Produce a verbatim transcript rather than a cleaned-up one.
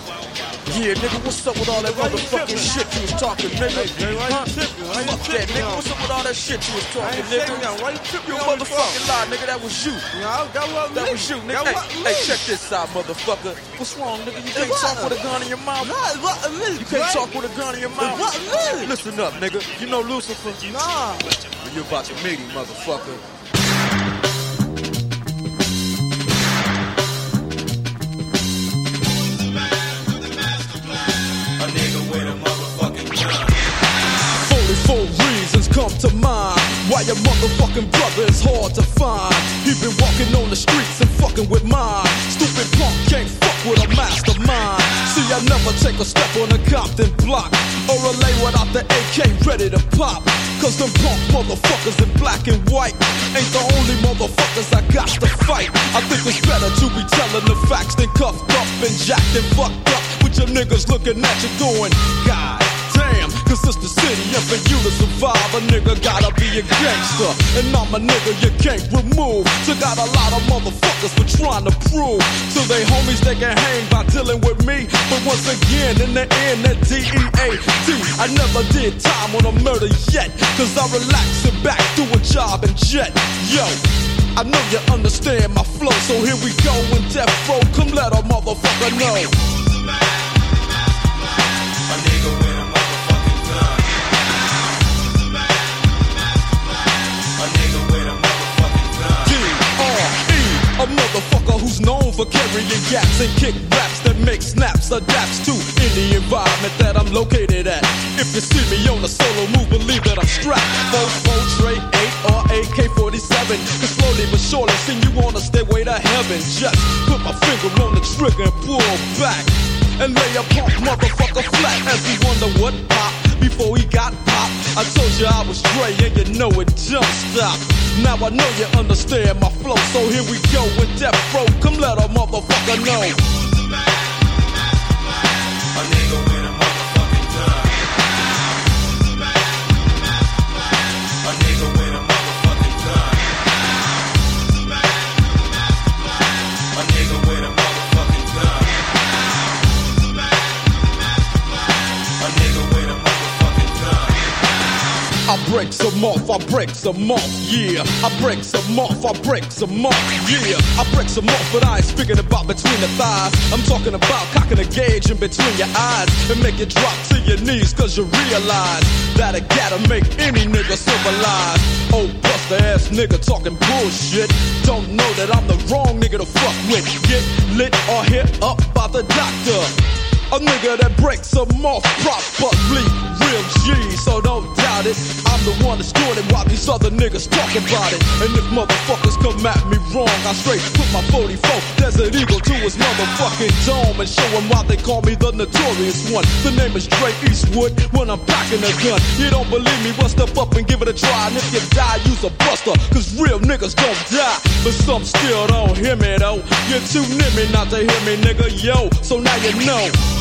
Yeah, nigga, what's up with all that motherfucking shit you was talking, nigga? Huh? Fuck that, nigga. What's up with all that shit you was talking, nigga? You a motherfucking lie, nigga. That was you. That was you, nigga. Hey, hey, check this out, motherfucker. What's wrong, nigga? You can't talk with a gun in your mouth. You can't talk with a gun in your mouth. Listen up, nigga. You know Lucifer? Nah. You're about to meet him, motherfucker. Four reasons come to mind why your motherfucking brother is hard to find. He been walking on the streets and fucking with mine. Stupid punk can't fuck with a mastermind. See, I never take a step on a Compton block or a lay without the A K ready to pop. Cause them punk motherfuckers in black and white ain't the only motherfuckers I got to fight. I think it's better to be telling the facts than cuffed up and jacked and fucked up with your niggas looking at you going, God damn, cause it's the city, and for you to survive, a nigga gotta be a gangster. And I'm a nigga you can't remove. So got a lot of motherfuckers for trying to prove to they homies they can hang by dealing with me. But once again, in the end, that D E A D, I never did time on a murder yet. Cause I relax and back, do a job and jet. Yo, I know you understand my flow, so here we go in death row. Come let a motherfucker know. A nigga with a motherfucking gun. A nigga with a motherfucking gun. D R E, a motherfucker who's known for carrying gaps and kick raps that make snaps, adapts to any environment that I'm located at. If you see me on a solo move, believe that I'm strapped. four four, Trey eight, or A K forty-seven. Cause slowly but surely, send you on a stairway to heaven. Just put my finger on the trigger and pull back and lay a punk motherfucker flat as he wonder what pop before he got popped. I told you I was Dre and you know it don't stop. Now I know you understand my flow, so here we go with death row. Come let a motherfucker know. A nigga with a motherfucking gun. A nigga with a motherfucking gun. A nigga with a motherfucking gun. A nigga with a motherfucking gun. I break some off, I break some off, yeah. I break some off, I break some off, yeah. I break some off, but I ain't speaking about between the thighs. I'm talking about cocking a gauge in between your eyes and make it drop to your knees, cause you realize that it gotta make any nigga civilized. Oh, buster ass nigga talking bullshit. Don't know that I'm the wrong nigga to fuck with. Get lit or hit up by the doctor. A nigga that breaks them off properly, real G, so don't doubt it. I'm the one that's doing it while these other niggas talk about it. And if motherfuckers come at me wrong, I straight put my forty-four Desert Eagle to his motherfucking dome and show him why they call me the notorious one. The name is Dre Eastwood when I'm packing a gun. You don't believe me, well step up and give it a try. And if you die, use a buster, cause real niggas don't die. But some still don't hear me though. You're too near me not to hear me, nigga, yo. So now you know.